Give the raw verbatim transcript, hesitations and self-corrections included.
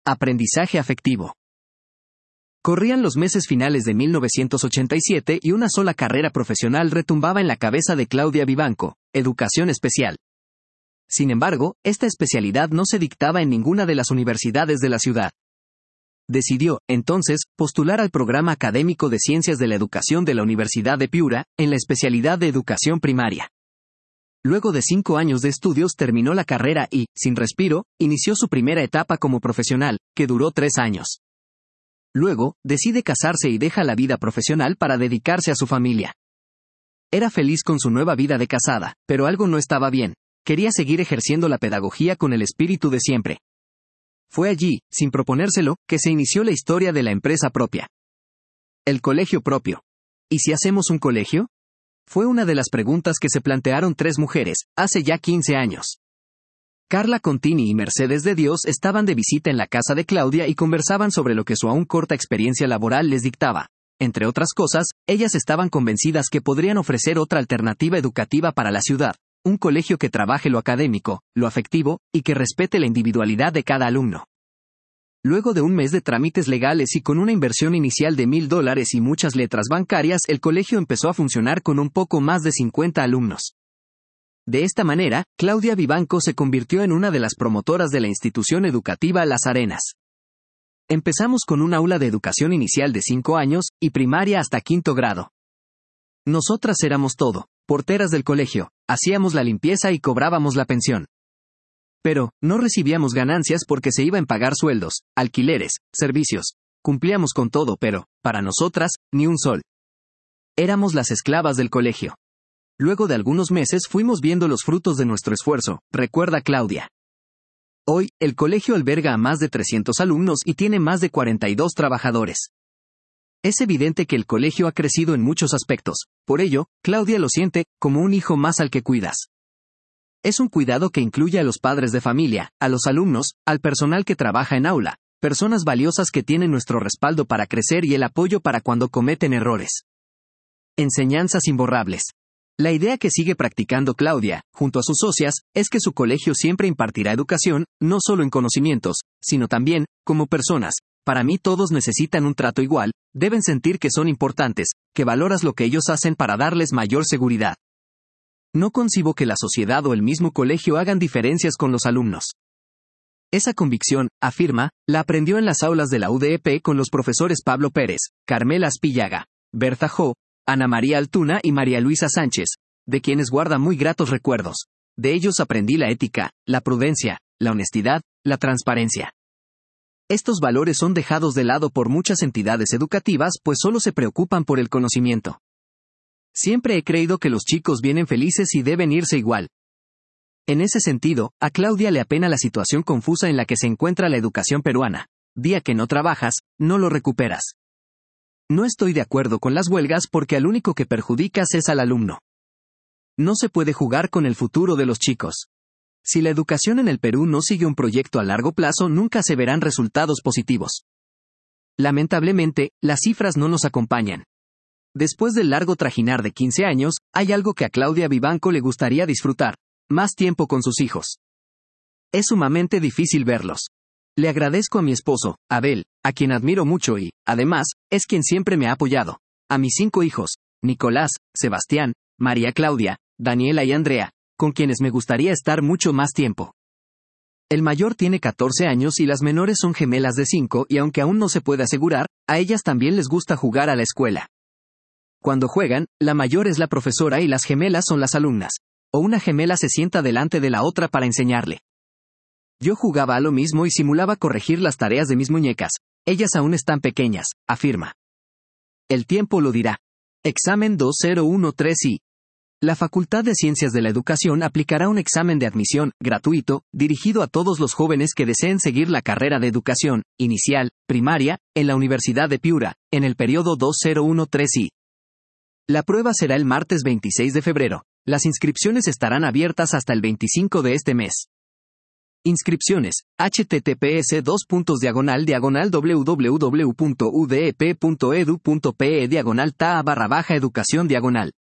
Aprendizaje afectivo. Corrían los meses finales de mil novecientos ochenta y siete y una sola carrera profesional retumbaba en la cabeza de Claudia Vivanco: educación especial. Sin embargo, esta especialidad no se dictaba en ninguna de las universidades de la ciudad. Decidió, entonces, postular al programa académico de Ciencias de la Educación de la Universidad de Piura, en la especialidad de Educación Primaria. Luego de cinco años de estudios terminó la carrera y, sin respiro, inició su primera etapa como profesional, que duró tres años. Luego, decide casarse y deja la vida profesional para dedicarse a su familia. Era feliz con su nueva vida de casada, pero algo no estaba bien. Quería seguir ejerciendo la pedagogía con el espíritu de siempre. Fue allí, sin proponérselo, que se inició la historia de la empresa propia. El colegio propio. ¿Y si hacemos un colegio? Fue una de las preguntas que se plantearon tres mujeres, hace ya quince años. Carla Contini y Mercedes de Dios estaban de visita en la casa de Claudia y conversaban sobre lo que su aún corta experiencia laboral les dictaba. Entre otras cosas, ellas estaban convencidas que podrían ofrecer otra alternativa educativa para la ciudad, un colegio que trabaje lo académico, lo afectivo, y que respete la individualidad de cada alumno. Luego de un mes de trámites legales y con una inversión inicial de mil dólares y muchas letras bancarias, el colegio empezó a funcionar con un poco más de cincuenta alumnos. De esta manera, Claudia Vivanco se convirtió en una de las promotoras de la institución educativa Las Arenas. Empezamos con un aula de educación inicial de cinco años, y primaria hasta quinto grado. Nosotras éramos todo, porteras del colegio, hacíamos la limpieza y cobrábamos la pensión. Pero, no recibíamos ganancias porque se iba en pagar sueldos, alquileres, servicios. Cumplíamos con todo, pero, para nosotras, ni un sol. Éramos las esclavas del colegio. Luego de algunos meses fuimos viendo los frutos de nuestro esfuerzo, recuerda Claudia. Hoy, el colegio alberga a más de trescientos alumnos y tiene más de cuarenta y dos trabajadores. Es evidente que el colegio ha crecido en muchos aspectos, por ello, Claudia lo siente como un hijo más al que cuidas. Es un cuidado que incluye a los padres de familia, a los alumnos, al personal que trabaja en aula, personas valiosas que tienen nuestro respaldo para crecer y el apoyo para cuando cometen errores. Enseñanzas imborrables. La idea que sigue practicando Claudia, junto a sus socias, es que su colegio siempre impartirá educación, no solo en conocimientos, sino también, como personas. Para mí todos necesitan un trato igual, deben sentir que son importantes, que valoras lo que ellos hacen para darles mayor seguridad. No concibo que la sociedad o el mismo colegio hagan diferencias con los alumnos. Esa convicción, afirma, la aprendió en las aulas de la U D E P con los profesores Pablo Pérez, Carmela Aspillaga, Berta Jo, Ana María Altuna y María Luisa Sánchez, de quienes guarda muy gratos recuerdos. De ellos aprendí la ética, la prudencia, la honestidad, la transparencia. Estos valores son dejados de lado por muchas entidades educativas pues solo se preocupan por el conocimiento. Siempre he creído que los chicos vienen felices y deben irse igual. En ese sentido, a Claudia le apena la situación confusa en la que se encuentra la educación peruana. Día que no trabajas, no lo recuperas. No estoy de acuerdo con las huelgas porque al único que perjudicas es al alumno. No se puede jugar con el futuro de los chicos. Si la educación en el Perú no sigue un proyecto a largo plazo, nunca se verán resultados positivos. Lamentablemente, las cifras no nos acompañan. Después del largo trajinar de quince años, hay algo que a Claudia Vivanco le gustaría disfrutar: más tiempo con sus hijos. Es sumamente difícil verlos. Le agradezco a mi esposo, Abel, a quien admiro mucho y, además, es quien siempre me ha apoyado. A mis cinco hijos, Nicolás, Sebastián, María Claudia, Daniela y Andrea, con quienes me gustaría estar mucho más tiempo. El mayor tiene catorce años y las menores son gemelas de cinco y aunque aún no se puede asegurar, a ellas también les gusta jugar a la escuela. Cuando juegan, la mayor es la profesora y las gemelas son las alumnas. O una gemela se sienta delante de la otra para enseñarle. Yo jugaba a lo mismo y simulaba corregir las tareas de mis muñecas. Ellas aún están pequeñas, afirma. El tiempo lo dirá. Examen dos mil trece I. La Facultad de Ciencias de la Educación aplicará un examen de admisión, gratuito, dirigido a todos los jóvenes que deseen seguir la carrera de educación, inicial, primaria, en la Universidad de Piura, en el periodo dos mil trece I. La prueba será el martes veintiséis de febrero. Las inscripciones estarán abiertas hasta el veinticinco de este mes. Inscripciones, https dos puntos diagonal diagonal www punto udep punto edu punto pe diagonal taa barra baja educación diagonal.